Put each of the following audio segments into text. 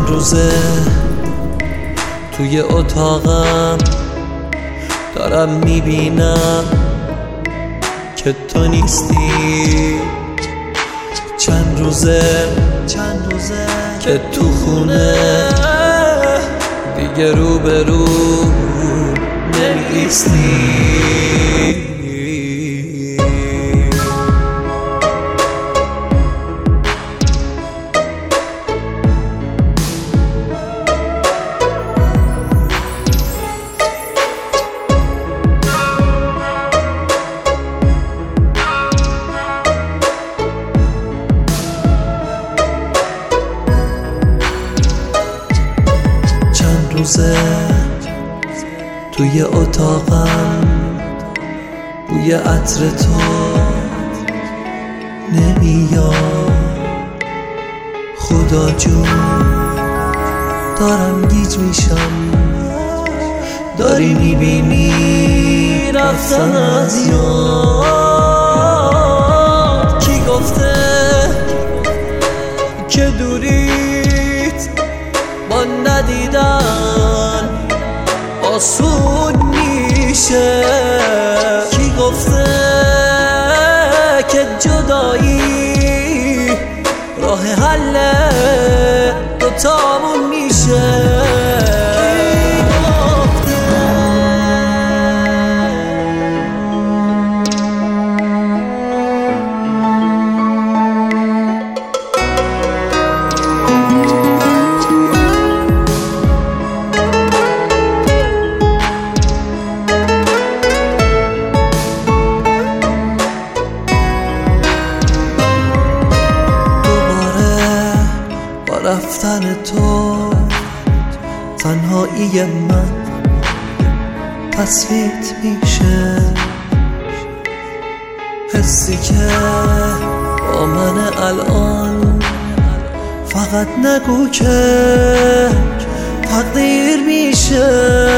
روزه توی اتاقم دارم میبینم که تو نیستی. چند روزه که تو خونه دیگه روبرو نمیستی. توی اتاقم بوی عطر تو نمیاد. خدا جون دارم گیج میشم، داری میبینی رفتن از یاد. کی گفته که دوریت با ندیدن آسون میشه؟ کی گفته که جدایی راه حل دوتامون میشه؟ رفتن تو تنهایی من تثبیت میشه. حسی که با من الان فقط نگو که تقدیر میشه.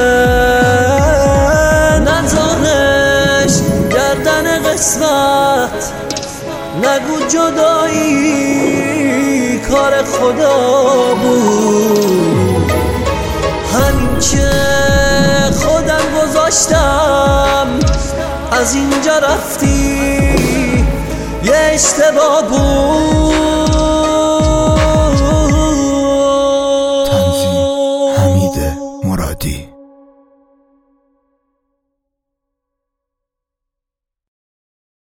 نزارش گردن قسمت، نگو جدایی کار خدا بود. همین که خودم گذاشتم از اینجا رفتی یه اشتباه بود. تنظیم حمید مرادی.